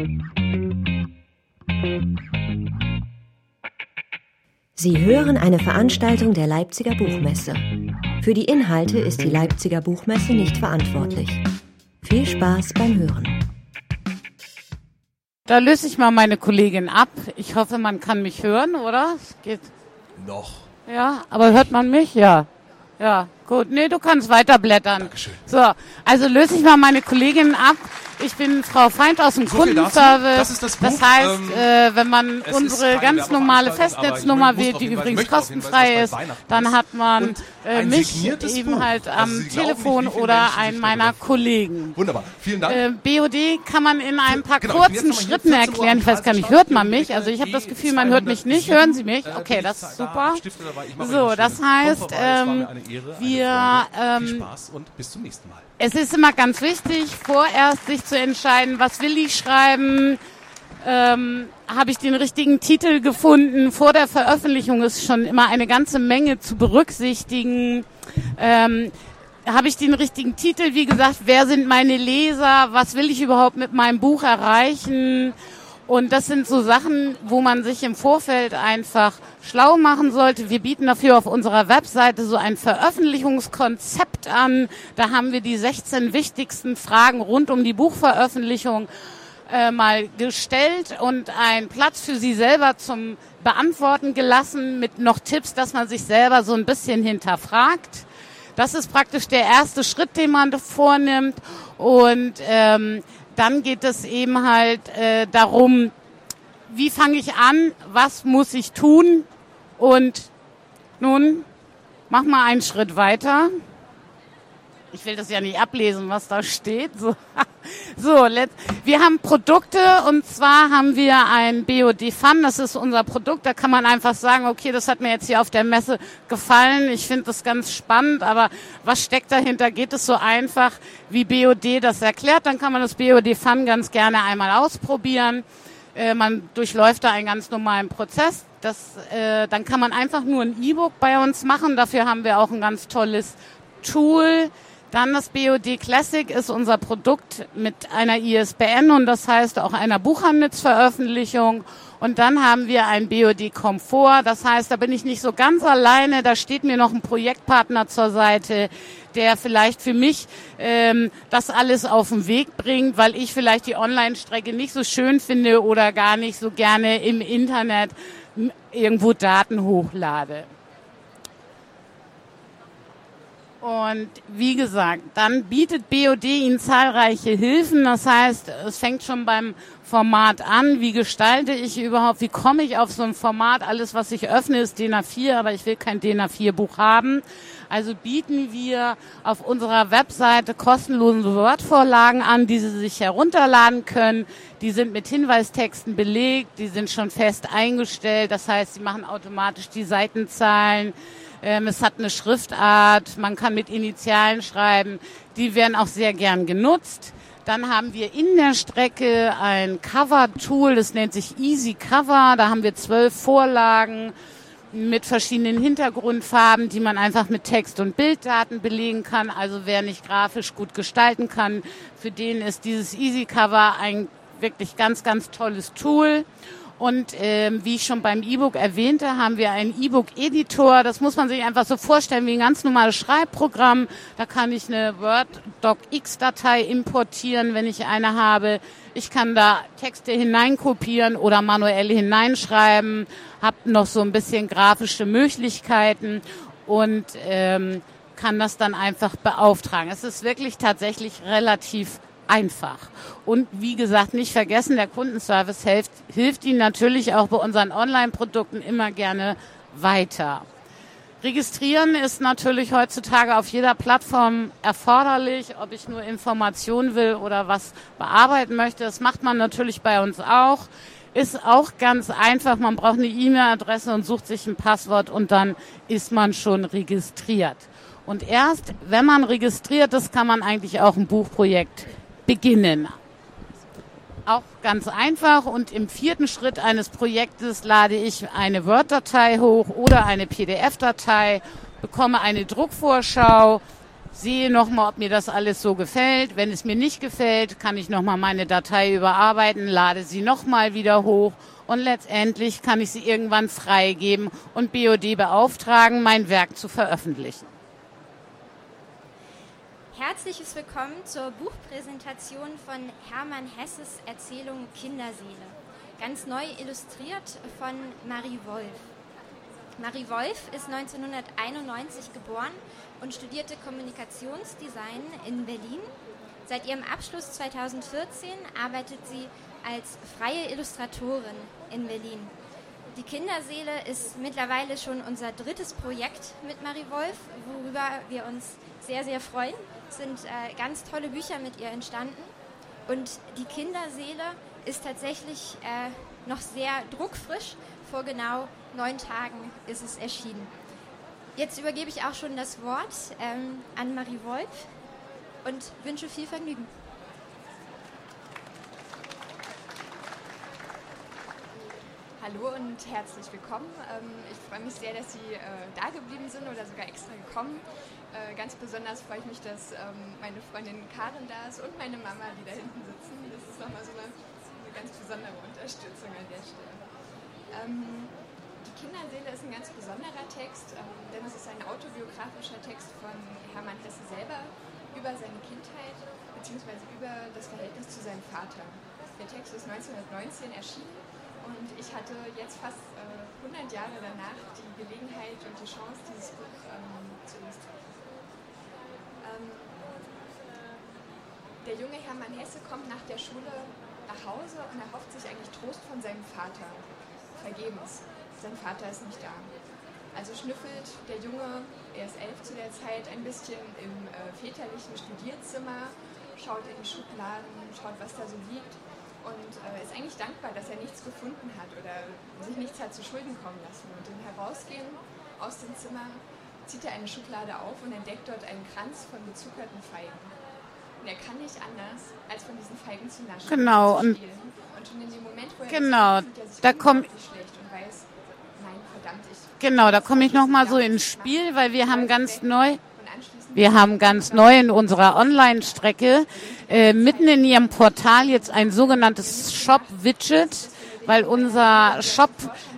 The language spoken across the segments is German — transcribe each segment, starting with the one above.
Sie hören eine Veranstaltung der Leipziger Buchmesse. Für die Inhalte ist die Leipziger Buchmesse nicht verantwortlich. Viel Spaß beim Hören. Da löse ich mal meine Kollegin ab. Ich hoffe, man kann mich hören, oder? Es geht. Noch. Ja, aber hört man mich? Ja. Ja, gut. Nee, du kannst weiterblättern. Dankeschön. So, also löse ich mal meine Kollegin ab. Ich bin Frau Feind aus dem So viel dazu. Kundenservice. Das ist das Buch. Das heißt, wenn man es unsere ist keine ganz normale Werbeveranstaltung, Festnetznummer aber ich wählt, die möchte übrigens auf jeden Fall kostenfrei was ist, bei Weihnachten dann ist. hat man Und ein mich signiertes eben Buch. halt Also am Sie glauben Telefon nicht, wie viele oder Menschen einen sich meiner darüber- Kollegen. Wunderbar. Vielen Dank. BOD kann man in ein paar Genau, ich bin kurzen jetzt nochmal hier, Schritten 14 Uhr erklären. Ich weiß gar nicht, hört man mich? Also ich habe das E Gefühl, man hört mich nicht. Hören Sie mich? Okay, das ist super. So, das heißt, wir Viel Spaß und bis zum nächsten Mal. es ist immer ganz wichtig, vorerst sich zu entscheiden, was will ich schreiben, habe ich den richtigen Titel gefunden. Vor der Veröffentlichung ist schon immer eine ganze Menge zu berücksichtigen. Habe ich den richtigen Titel, wie gesagt, wer sind meine Leser, was will ich überhaupt mit meinem Buch erreichen? Und das sind so Sachen, wo man sich im Vorfeld einfach schlau machen sollte. Wir bieten dafür auf unserer Webseite so ein Veröffentlichungskonzept an. Da haben wir die 16 wichtigsten Fragen rund um die Buchveröffentlichung mal gestellt und einen Platz für Sie selber zum Beantworten gelassen mit noch Tipps, dass man sich selber so ein bisschen hinterfragt. Das ist praktisch der erste Schritt, den man vornimmt. Und dann geht es eben halt darum, wie fange ich an, was muss ich tun? Und nun, mach mal einen Schritt weiter. Ich will das ja nicht ablesen, was da steht. Wir haben Produkte und zwar haben wir ein BOD Fun, das ist unser Produkt. Da kann man einfach sagen, okay, das hat mir jetzt hier auf der Messe gefallen. Ich finde das ganz spannend, aber was steckt dahinter? Geht es so einfach, wie BOD das erklärt? Dann kann man das BOD Fun ganz gerne einmal ausprobieren. Man durchläuft da einen ganz normalen Prozess. Dann kann man einfach nur ein E-Book bei uns machen. Dafür haben wir auch ein ganz tolles Tool. Dann das BOD Classic ist unser Produkt mit einer ISBN und das heißt auch einer Buchhandelsveröffentlichung. Und dann haben wir ein BOD Komfort, das heißt, da bin ich nicht so ganz alleine, da steht mir noch ein Projektpartner zur Seite, der vielleicht für mich das alles auf den Weg bringt, weil ich vielleicht die Online-Strecke nicht so schön finde oder gar nicht so gerne im Internet irgendwo Daten hochlade. Und wie gesagt, dann bietet BOD Ihnen zahlreiche Hilfen. Das heißt, es fängt schon beim Format an. Wie gestalte ich überhaupt? Wie komme ich auf so ein Format? Alles, was ich öffne, ist DIN A4, aber ich will kein DIN A4-Buch haben. Also bieten wir auf unserer Webseite kostenlose Word-Vorlagen an, die Sie sich herunterladen können. Die sind mit Hinweistexten belegt, die sind schon fest eingestellt. Das heißt, Sie machen automatisch die Seitenzahlen. Es hat eine Schriftart, man kann mit Initialen schreiben, die werden auch sehr gern genutzt. Dann haben wir in der Strecke ein Cover-Tool, das nennt sich Easy Cover, da haben wir 12 Vorlagen mit verschiedenen Hintergrundfarben, die man einfach mit Text- und Bilddaten belegen kann. Also wer nicht grafisch gut gestalten kann, für den ist dieses Easy Cover ein wirklich ganz, ganz tolles Tool. Und wie ich schon beim E-Book erwähnte, haben wir einen E-Book-Editor. Das muss man sich einfach so vorstellen wie ein ganz normales Schreibprogramm. Da kann ich eine Word-Doc-X-Datei importieren, wenn ich eine habe. Ich kann da Texte hineinkopieren oder manuell hineinschreiben. Habe noch so ein bisschen grafische Möglichkeiten und kann das dann einfach beauftragen. Es ist wirklich tatsächlich relativ einfach. Und wie gesagt, nicht vergessen, der Kundenservice hilft Ihnen natürlich auch bei unseren Online-Produkten immer gerne weiter. Registrieren ist natürlich heutzutage auf jeder Plattform erforderlich, ob ich nur Informationen will oder was bearbeiten möchte. Das macht man natürlich bei uns auch. Ist auch ganz einfach. Man braucht eine E-Mail-Adresse und sucht sich ein Passwort und dann ist man schon registriert. Und erst, wenn man registriert ist, kann man eigentlich auch ein Buchprojekt beginnen. Auch ganz einfach und im 4. Schritt eines Projektes lade ich eine Word-Datei hoch oder eine PDF-Datei, bekomme eine Druckvorschau, sehe nochmal, ob mir das alles so gefällt. Wenn es mir nicht gefällt, kann ich nochmal meine Datei überarbeiten, lade sie nochmal wieder hoch und letztendlich kann ich sie irgendwann freigeben und BOD beauftragen, mein Werk zu veröffentlichen. Herzliches Willkommen zur Buchpräsentation von Hermann Hesses Erzählung Kinderseele. Ganz neu illustriert von Marie Wolf. Marie Wolf ist 1991 geboren und studierte Kommunikationsdesign in Berlin. Seit ihrem Abschluss 2014 arbeitet sie als freie Illustratorin in Berlin. Die Kinderseele ist mittlerweile schon unser drittes Projekt mit Marie Wolf, worüber wir uns sehr, sehr freuen. Es sind ganz tolle Bücher mit ihr entstanden. Und die Kinderseele ist tatsächlich noch sehr druckfrisch. Vor genau 9 Tagen ist es erschienen. Jetzt übergebe ich auch schon das Wort an Marie Wolf und wünsche viel Vergnügen. Hallo und herzlich willkommen. Ich freue mich sehr, dass Sie da geblieben sind oder sogar extra gekommen. Ganz besonders freue ich mich, dass meine Freundin Karin da ist und meine Mama, die da hinten sitzen. Das ist nochmal so eine ganz besondere Unterstützung an der Stelle. Die Kinderseele ist ein ganz besonderer Text, denn es ist ein autobiografischer Text von Hermann Hesse selber über seine Kindheit bzw. über das Verhältnis zu seinem Vater. Der Text ist 1919 erschienen. Und ich hatte jetzt fast 100 Jahre danach die Gelegenheit und die Chance, dieses Buch zu illustrieren. Der junge Hermann Hesse kommt nach der Schule nach Hause und erhofft sich eigentlich Trost von seinem Vater. Vergebens. Sein Vater ist nicht da. Also schnüffelt der Junge, er ist 11 zu der Zeit, ein bisschen im väterlichen Studierzimmer, schaut in die Schubladen, schaut, was da so liegt. Und ist eigentlich dankbar, dass er nichts gefunden hat oder sich nichts hat zu Schulden kommen lassen. Und im Herausgehen aus dem Zimmer zieht er eine Schublade auf und entdeckt dort einen Kranz von gezuckerten Feigen. Und er kann nicht anders, als von diesen Feigen zu naschen Genau. und zu spielen. Und schon in dem Moment, wo er genau, fühlt er sich da kommt schlecht und weiß, nein, verdammt, genau, da komme ich nochmal so ins Spiel, weil wir haben ganz neu in unserer Online-Strecke mitten in Ihrem Portal jetzt ein sogenanntes Shop-Widget, weil unser Shop,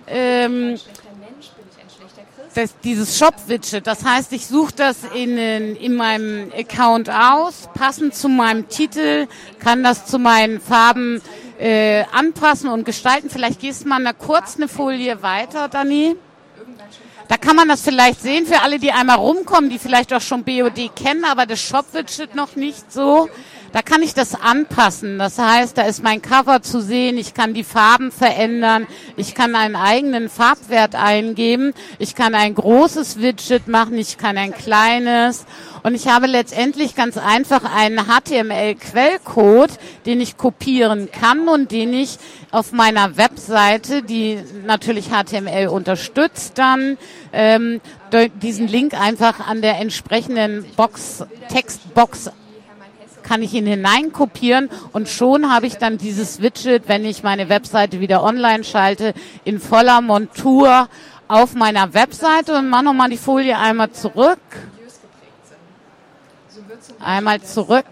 dieses Shop-Widget, das heißt, ich suche das in meinem Account aus, passend zu meinem Titel, kann das zu meinen Farben anpassen und gestalten. Vielleicht gehst du mal kurz eine Folie weiter, Dani. Da kann man das vielleicht sehen für alle, die einmal rumkommen, die vielleicht auch schon BOD kennen, aber das Shop-Widget noch nicht so. Da kann ich das anpassen. Das heißt, da ist mein Cover zu sehen. Ich kann die Farben verändern. Ich kann einen eigenen Farbwert eingeben. Ich kann ein großes Widget machen. Ich kann ein kleines. Und ich habe letztendlich ganz einfach einen HTML-Quellcode, den ich kopieren kann und den ich auf meiner Webseite, die natürlich HTML unterstützt, dann diesen Link einfach an der entsprechenden Textbox kann ich ihn hineinkopieren und schon habe ich dann dieses Widget, wenn ich meine Webseite wieder online schalte, in voller Montur auf meiner Webseite und mache nochmal die Folie einmal zurück. Einmal zurück.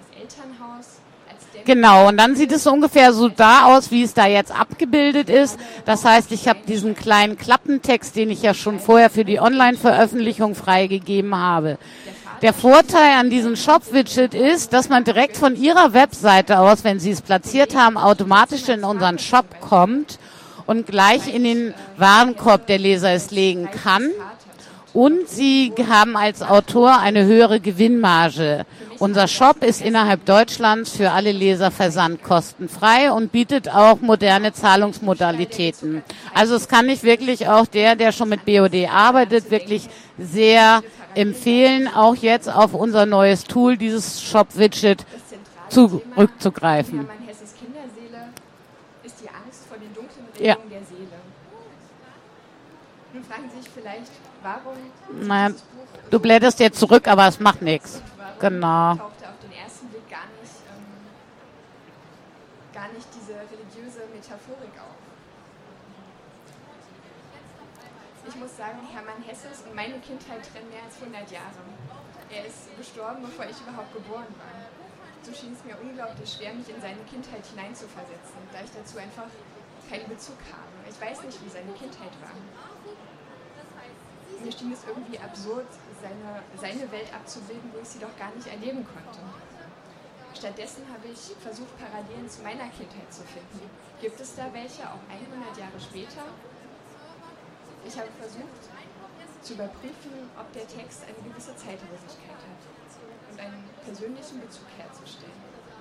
Genau, und dann sieht es ungefähr so da aus, wie es da jetzt abgebildet ist. Das heißt, ich habe diesen kleinen Klappentext, den ich ja schon vorher für die Online-Veröffentlichung freigegeben habe. Der Vorteil an diesem Shop-Widget ist, dass man direkt von Ihrer Webseite aus, wenn Sie es platziert haben, automatisch in unseren Shop kommt und gleich in den Warenkorb der Leser es legen kann. Und Sie haben als Autor eine höhere Gewinnmarge. Unser Shop ist innerhalb Deutschlands für alle Leser versandkostenfrei und bietet auch moderne Zahlungsmodalitäten. Also es kann ich wirklich auch der schon mit BOD arbeitet, wirklich sehr empfehlen, auch jetzt auf unser neues Tool, dieses Shop-Widget, zurückzugreifen. Hermann Hesses Kinderseele ist die Angst vor den dunklen Regungen der Seele. Nun fragen Sie sich vielleicht, warum naja, du blätterst jetzt zurück, aber es macht nichts. Genau. Tauchte auf den ersten Blick gar nicht diese religiöse Metaphorik auf. Ich muss sagen, Hermann Hesses und meine Kindheit trennen mehr als 100 Jahre. Er ist gestorben, bevor ich überhaupt geboren war. So schien es mir unglaublich schwer, mich in seine Kindheit hineinzuversetzen, da ich dazu einfach keinen Bezug habe. Ich weiß nicht, wie seine Kindheit war. Mir schien es irgendwie absurd, seine Welt abzubilden, wo ich sie doch gar nicht erleben konnte. Stattdessen habe ich versucht, Parallelen zu meiner Kindheit zu finden. Gibt es da welche, auch 100 Jahre später? Ich habe versucht, zu überprüfen, ob der Text eine gewisse Zeitlosigkeit hat und einen persönlichen Bezug herzustellen.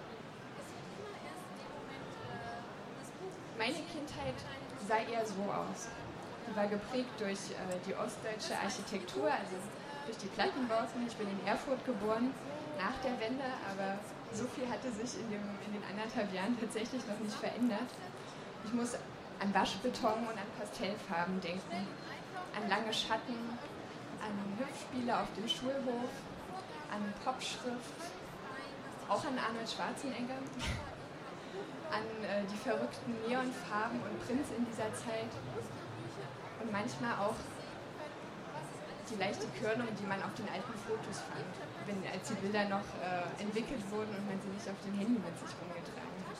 Meine Kindheit sah eher so aus. Die war geprägt durch die ostdeutsche Architektur, also durch die Plattenbauten. Ich bin in Erfurt geboren, nach der Wende, aber so viel hatte sich in den 1,5 Jahren tatsächlich noch nicht verändert. Ich muss an Waschbeton und an Pastellfarben denken, an lange Schatten, an Hüpfspiele auf dem Schulhof, an Popschrift, auch an Arnold Schwarzenegger, an die verrückten Neonfarben und Prints in dieser Zeit und manchmal auch die leichte Körnung, die man auf den alten Fotos fand, als die Bilder noch entwickelt wurden und man sie nicht auf dem Handy mit sich rumgetragen hat.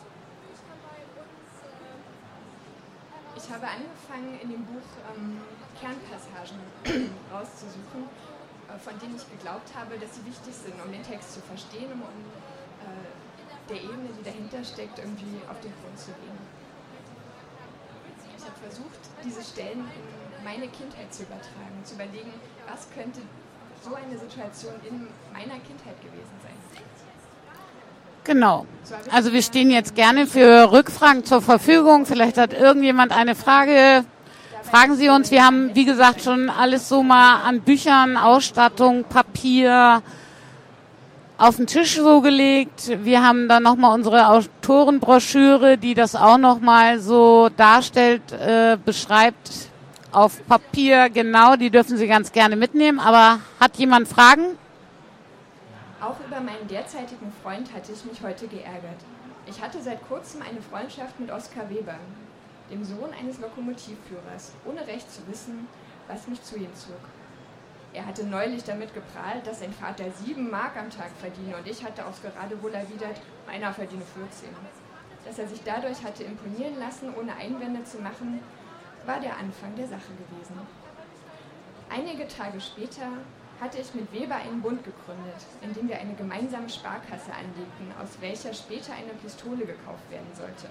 Ich habe angefangen, in dem Buch Kernpassagen rauszusuchen, von denen ich geglaubt habe, dass sie wichtig sind, um den Text zu verstehen, um der Ebene, die dahinter steckt, irgendwie auf den Grund zu gehen. Ich habe versucht, diese Stellen in meine Kindheit zu übertragen, zu überlegen, was könnte so eine Situation in meiner Kindheit gewesen sein. Genau. Also wir stehen jetzt gerne für Rückfragen zur Verfügung. Vielleicht hat irgendjemand eine Frage. Fragen Sie uns. Wir haben, wie gesagt, schon alles so mal an Büchern, Ausstattung, Papier auf den Tisch so gelegt. Wir haben dann nochmal unsere Autorenbroschüre, die das auch nochmal so darstellt, beschreibt auf Papier. Genau, die dürfen Sie ganz gerne mitnehmen. Aber hat jemand Fragen? Auch über meinen derzeitigen Freund hatte ich mich heute geärgert. Ich hatte seit kurzem eine Freundschaft mit Oskar Weber, dem Sohn eines Lokomotivführers, ohne recht zu wissen, was mich zu ihm zog. Er hatte neulich damit geprahlt, dass sein Vater 7 Mark am Tag verdiene und ich hatte aufs Geradewohl erwidert, meiner verdiene 14. Dass er sich dadurch hatte imponieren lassen, ohne Einwände zu machen, war der Anfang der Sache gewesen. Einige Tage später hatte ich mit Weber einen Bund gegründet, in dem wir eine gemeinsame Sparkasse anlegten, aus welcher später eine Pistole gekauft werden sollte.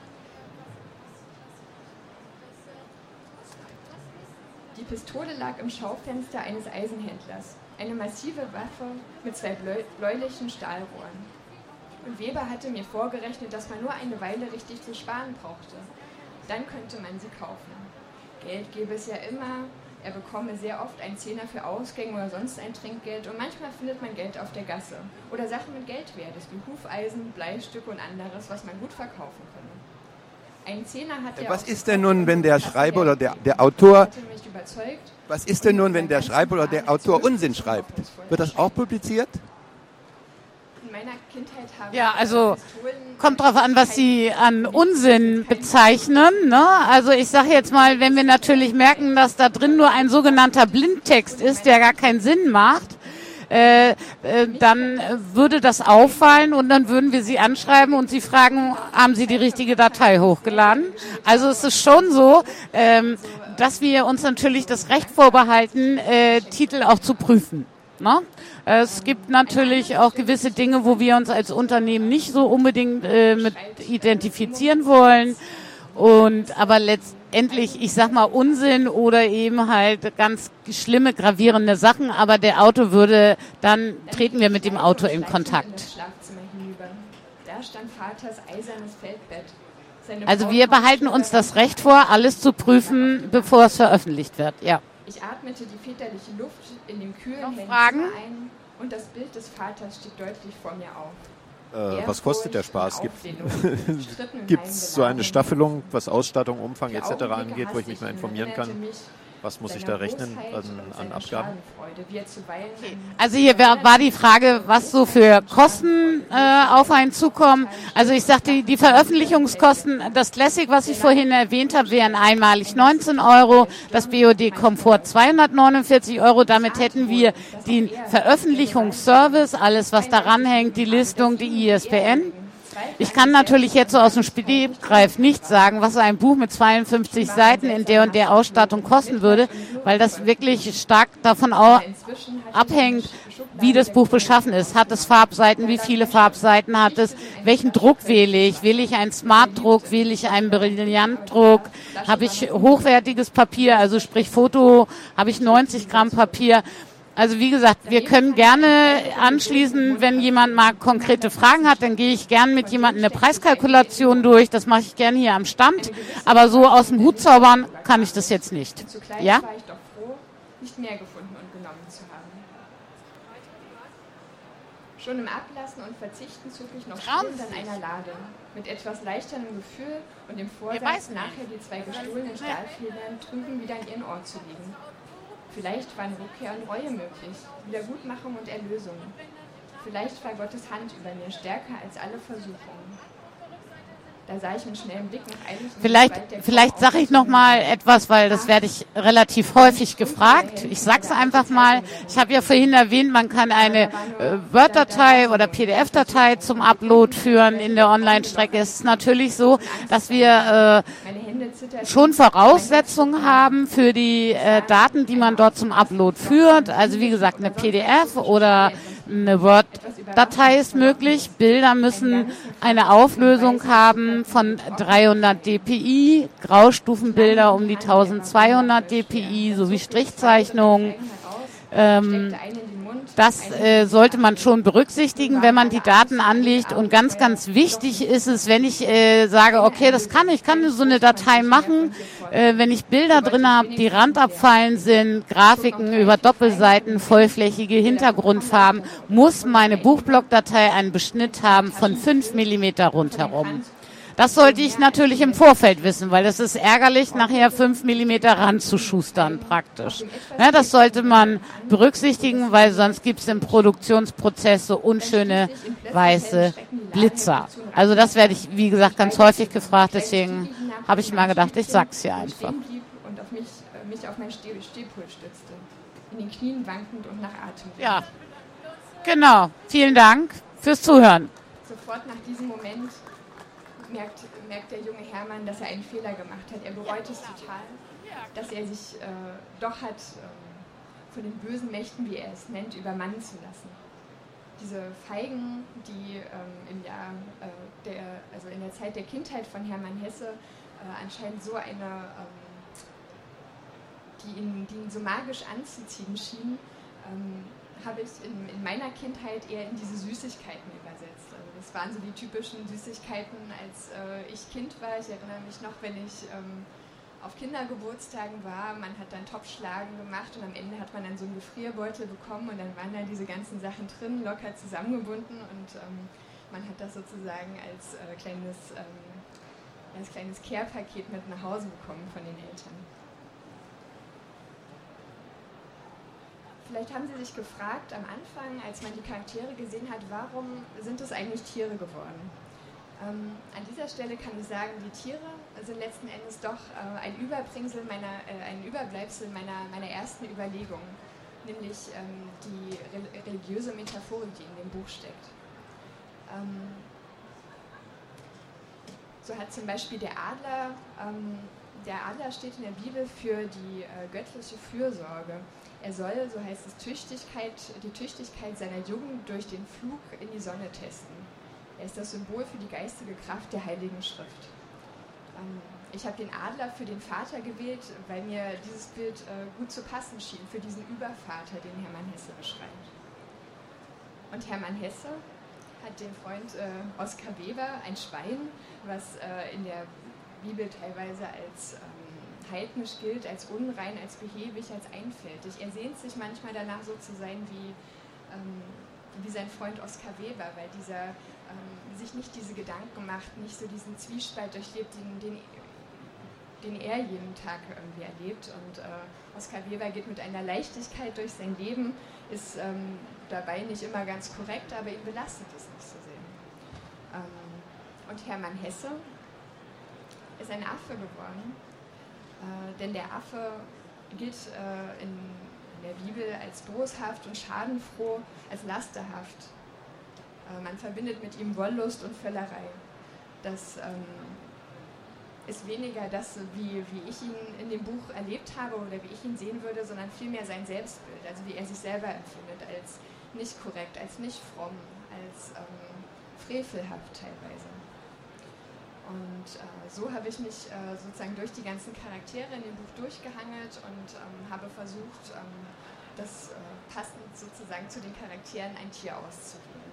Die Pistole lag im Schaufenster eines Eisenhändlers, eine massive Waffe mit 2 bläulichen Stahlrohren. Und Weber hatte mir vorgerechnet, dass man nur eine Weile richtig zu sparen brauchte. Dann könnte man sie kaufen. Geld gäbe es ja immer. Er bekomme sehr oft einen Zehner für Ausgänge oder sonst ein Trinkgeld und manchmal findet man Geld auf der Gasse oder Sachen mit Geldwert, wie Hufeisen, Bleistücke und anderes, was man gut verkaufen könne. Ein Zehner hat er. Was ist denn nun, wenn der Schreiber oder der Autor? Was ist denn nun, wenn der Schreiber oder der Autor Unsinn schreibt? Wird das auch publiziert? In meiner Kindheit haben ja, also kommt drauf an, was Sie an Unsinn bezeichnen. Ne? Also ich sage jetzt mal, wenn wir natürlich merken, dass da drin nur ein sogenannter Blindtext ist, der gar keinen Sinn macht, dann würde das auffallen und dann würden wir Sie anschreiben und Sie fragen, haben Sie die richtige Datei hochgeladen? Also es ist schon so, dass wir uns natürlich das Recht vorbehalten, Titel auch zu prüfen. Ne? Es gibt natürlich auch gewisse Dinge, wo wir uns als Unternehmen nicht so unbedingt mit identifizieren wollen. Aber letztendlich, ich sag mal Unsinn oder eben halt ganz schlimme, gravierende Sachen, aber der Autor dann treten wir mit dem Autor in Kontakt. Da stand Vaters eisernes Feldbett. Also wir behalten uns das Recht vor, alles zu prüfen, bevor es veröffentlicht wird, ja. Ich atmete die väterliche Luft in dem kühlen Händen ein und das Bild des Vaters stieg deutlich vor mir auf. Was kostet der Spaß? Gibt es so eine Staffelung, was Ausstattung, Umfang etc. angeht, wo ich mich mal informieren kann? Was muss ich da rechnen an Abgaben? Okay. Also hier war die Frage, was so für Kosten auf einen zukommen. Also ich sagte, die Veröffentlichungskosten, das Classic, was ich vorhin erwähnt habe, wären einmalig 19 €, das BOD Komfort 249 €. Damit hätten wir den Veröffentlichungsservice, alles was daran hängt, die Listung, die ISBN. Ich kann natürlich jetzt so aus dem Stegreif nicht sagen, was ein Buch mit 52 Seiten in der und der Ausstattung kosten würde, weil das wirklich stark davon abhängt, wie das Buch beschaffen ist. Hat es Farbseiten? Wie viele Farbseiten hat es? Welchen Druck wähle ich? Wähle ich einen Smart-Druck? Wähle ich einen Brillantdruck? Habe ich hochwertiges Papier, also sprich Foto? Habe ich 90 Gramm Papier? Also wie gesagt, wir können gerne anschließen, wenn jemand mal konkrete Fragen hat, dann gehe ich gerne mit jemandem eine Preiskalkulation durch. Das mache ich gerne hier am Stand. Aber so aus dem Hut zaubern kann ich das jetzt nicht. Ja? War ich doch froh, nicht mehr gefunden und genommen zu haben. Schon im Ablassen und Verzichten zog ich noch spielend an einer Lade. Mit etwas leichterem Gefühl und dem Vorsatz, nachher die 2 gestohlenen Stahlfedern drüben wieder in ihren Ort zu legen. Vielleicht waren Rückkehr und Reue möglich, Wiedergutmachung und Erlösung. Vielleicht war Gottes Hand über mir stärker als alle Versuchungen. Da sah ich mit schnellem Blick nach einigen... Vielleicht sage ich noch mal etwas, weil das werde ich relativ häufig gefragt. Ich sag's einfach mal. Ich habe ja vorhin erwähnt, man kann eine Word-Datei oder PDF-Datei zum Upload führen in der Online-Strecke. Es ist natürlich so, dass wir schon Voraussetzungen haben für die Daten, die man dort zum Upload führt. Also wie gesagt, eine PDF oder eine Word-Datei ist möglich. Bilder müssen eine Auflösung haben von 300 dpi, Graustufenbilder um die 1200 dpi sowie Strichzeichnungen. Das sollte man schon berücksichtigen, wenn man die Daten anlegt. Und ganz, ganz wichtig ist es, wenn ich sage, okay, ich kann so eine Datei machen, wenn ich Bilder drin habe, die randabfallen sind, Grafiken über Doppelseiten, vollflächige Hintergrundfarben, muss meine Buchblockdatei einen Beschnitt haben von 5 mm rundherum. Das sollte ich natürlich im Vorfeld wissen, weil das ist ärgerlich, nachher 5 mm ranzuschustern praktisch. Ja, das sollte man berücksichtigen, weil sonst gibt es im Produktionsprozess so unschöne weiße Blitzer. Also das werde ich, wie gesagt, ganz häufig gefragt, deswegen habe ich mal gedacht, ich sag's hier einfach. Und auf mich auf mein Stehpult stützte, in den Knien wankend und nach Atem. Ja, genau. Vielen Dank fürs Zuhören. Sofort nach diesem Moment merkt der junge Hermann, dass er einen Fehler gemacht hat. Er bereut es total, dass er sich doch hat von den bösen Mächten, wie er es nennt, übermannen zu lassen. Diese Feigen, die in der Zeit der Kindheit von Hermann Hesse anscheinend so die ihn so magisch anzuziehen schien, habe ich in meiner Kindheit eher in diese Süßigkeiten übersetzt. Also das waren so die typischen Süßigkeiten, als ich Kind war. Ich erinnere mich noch, wenn ich auf Kindergeburtstagen war, man hat dann Topfschlagen gemacht und am Ende hat man dann so einen Gefrierbeutel bekommen und dann waren da diese ganzen Sachen drin, locker zusammengebunden und man hat das sozusagen als kleines Care-Paket mit nach Hause bekommen von den Eltern. Vielleicht haben Sie sich gefragt am Anfang, als man die Charaktere gesehen hat, warum sind es eigentlich Tiere geworden? An dieser Stelle kann ich sagen, die Tiere sind letzten Endes doch ein Überbleibsel meiner ersten Überlegung, nämlich die religiöse Metaphorik, die in dem Buch steckt. So hat zum Beispiel der Adler steht in der Bibel für die göttliche Fürsorge. Er soll, so heißt es, die Tüchtigkeit seiner Jugend durch den Flug in die Sonne testen. Er ist das Symbol für die geistige Kraft der Heiligen Schrift. Ich habe den Adler für den Vater gewählt, weil mir dieses Bild gut zu passen schien, für diesen Übervater, den Hermann Hesse beschreibt. Und Hermann Hesse hat den Freund Oskar Weber, ein Schwein, was in der Bibel teilweise als heidnisch gilt, als unrein, als behäbig, als einfältig. Er sehnt sich manchmal danach so zu sein wie sein Freund Oskar Weber, weil dieser sich nicht diese Gedanken macht, nicht so diesen Zwiespalt durchlebt, den er jeden Tag irgendwie erlebt. Und Oskar Weber geht mit einer Leichtigkeit durch sein Leben, ist dabei nicht immer ganz korrekt, aber ihn belastet es nicht so sehr. Und Hermann Hesse ist ein Affe geworden, denn der Affe gilt in der Bibel als boshaft und schadenfroh, als lasterhaft. Man verbindet mit ihm Wollust und Völlerei. Das ist weniger das, wie ich ihn in dem Buch erlebt habe oder wie ich ihn sehen würde, sondern vielmehr sein Selbstbild, also wie er sich selber empfindet, als nicht korrekt, als nicht fromm, als frevelhaft teilweise. Und so habe ich mich sozusagen durch die ganzen Charaktere in dem Buch durchgehangelt und habe versucht, das passend sozusagen zu den Charakteren ein Tier auszuwählen.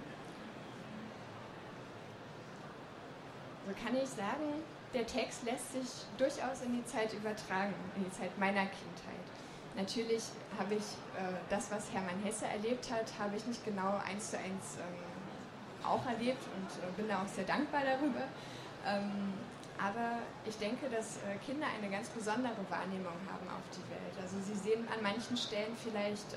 So kann ich sagen, der Text lässt sich durchaus in die Zeit übertragen, in die Zeit meiner Kindheit. Natürlich habe ich das, was Hermann Hesse erlebt hat, habe ich nicht genau 1:1 auch erlebt und bin da auch sehr dankbar darüber. Aber ich denke, dass Kinder eine ganz besondere Wahrnehmung haben auf die Welt. Also sie sehen an manchen Stellen vielleicht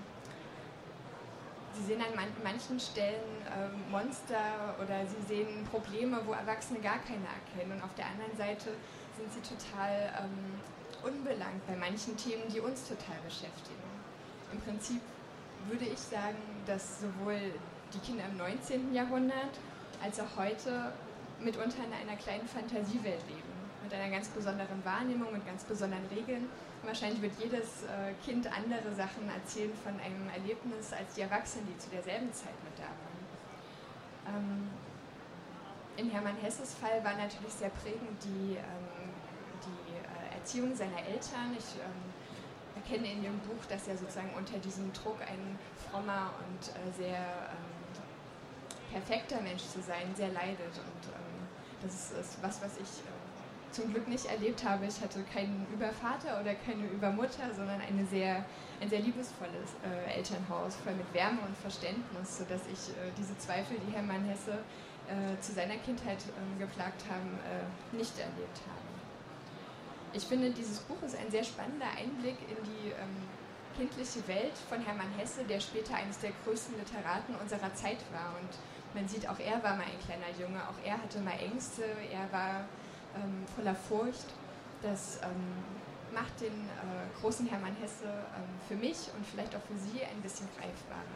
Monster oder sie sehen Probleme, wo Erwachsene gar keine erkennen. Und auf der anderen Seite sind sie total unbelangt bei manchen Themen, die uns total beschäftigen. Im Prinzip würde ich sagen, dass sowohl die Kinder im 19. Jahrhundert als auch heute mitunter in einer kleinen Fantasiewelt leben, mit einer ganz besonderen Wahrnehmung, mit ganz besonderen Regeln. Und wahrscheinlich wird jedes Kind andere Sachen erzählen von einem Erlebnis als die Erwachsenen, die zu derselben Zeit mit da waren. In Hermann Hesses Fall war natürlich sehr prägend die Erziehung seiner Eltern. Ich erkenne in dem Buch, dass er sozusagen unter diesem Druck, ein frommer und sehr perfekter Mensch zu sein, sehr leidet. Und das ist was ich zum Glück nicht erlebt habe. Ich hatte keinen Übervater oder keine Übermutter, sondern ein sehr liebesvolles Elternhaus, voll mit Wärme und Verständnis, sodass ich diese Zweifel, die Hermann Hesse zu seiner Kindheit geplagt haben, nicht erlebt habe. Ich finde, dieses Buch ist ein sehr spannender Einblick in die kindliche Welt von Hermann Hesse, der später eines der größten Literaten unserer Zeit war. Und man sieht, auch er war mal ein kleiner Junge, auch er hatte mal Ängste, er war voller Furcht. Das macht den großen Hermann Hesse für mich und vielleicht auch für Sie ein bisschen greifbarer.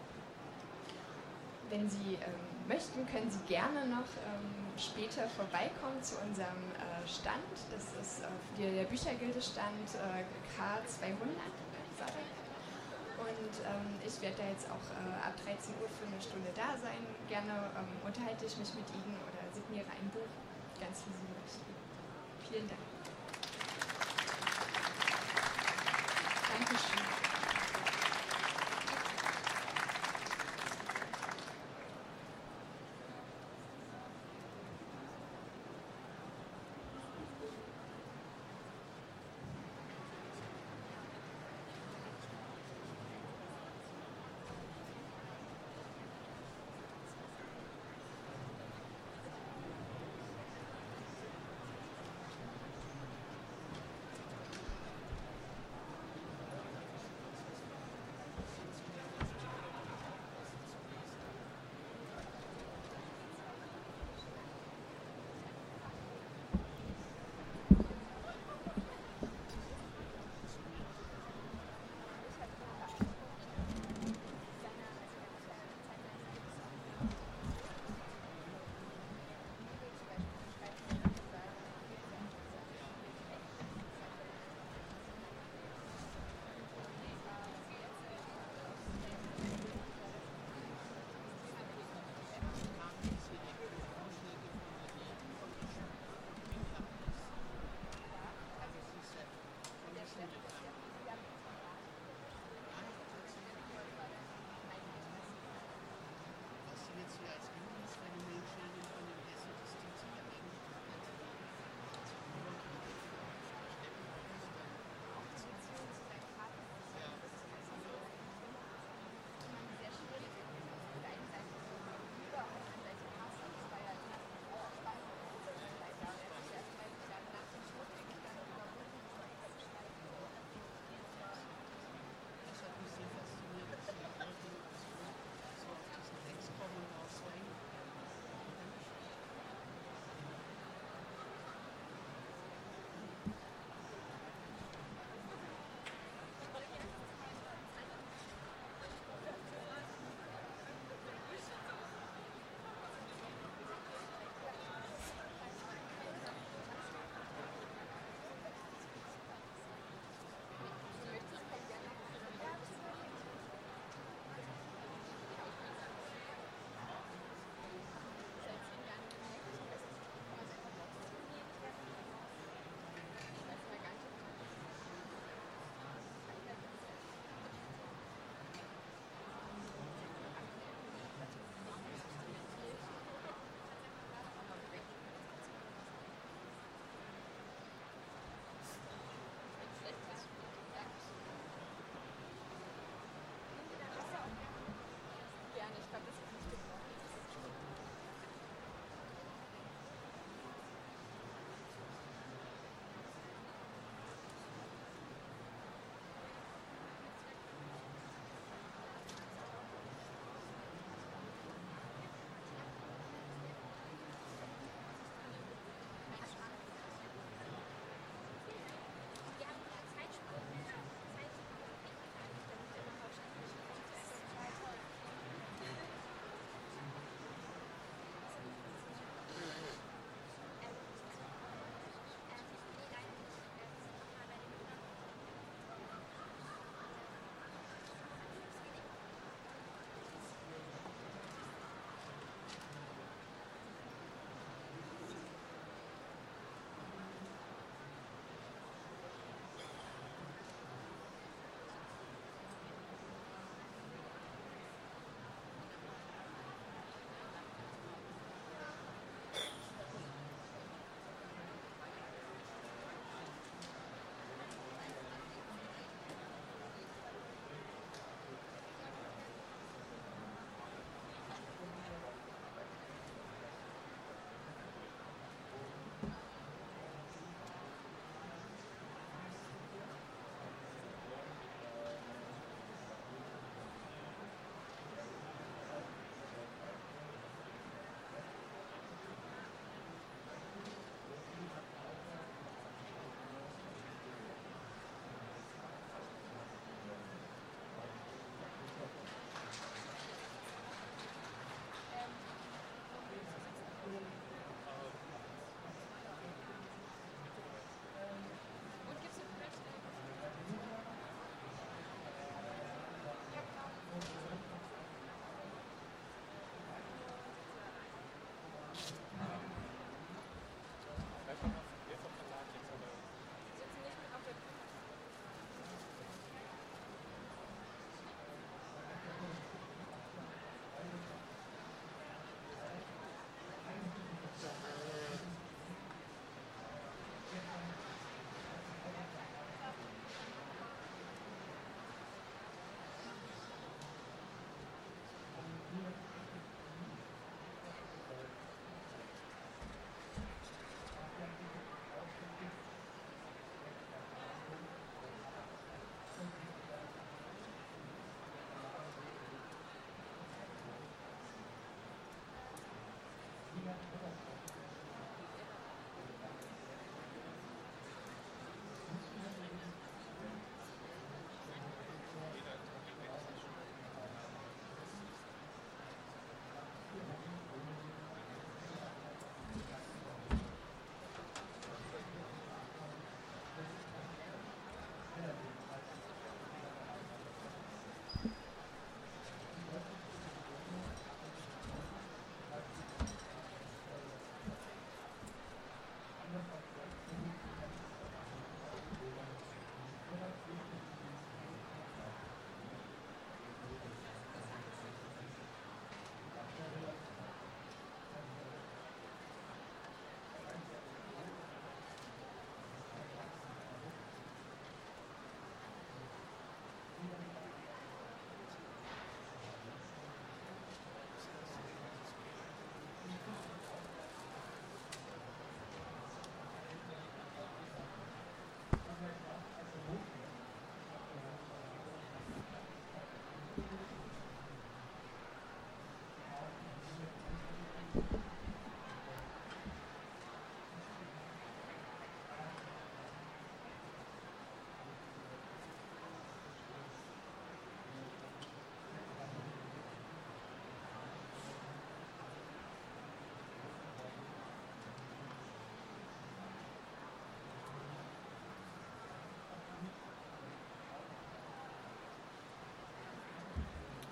Wenn Sie möchten, können Sie gerne noch später vorbeikommen zu unserem Stand. Das ist der Büchergilde-Stand K200. Und ich werde da jetzt auch ab 13 Uhr für eine Stunde da sein. Gerne unterhalte ich mich mit Ihnen oder signiere ein Buch, ganz wie Sie möchten. Vielen Dank. Dankeschön.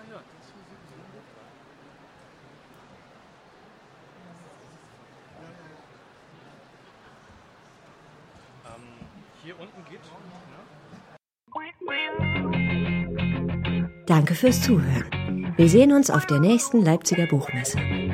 Hier unten geht. Danke fürs Zuhören. Wir sehen uns auf der nächsten Leipziger Buchmesse.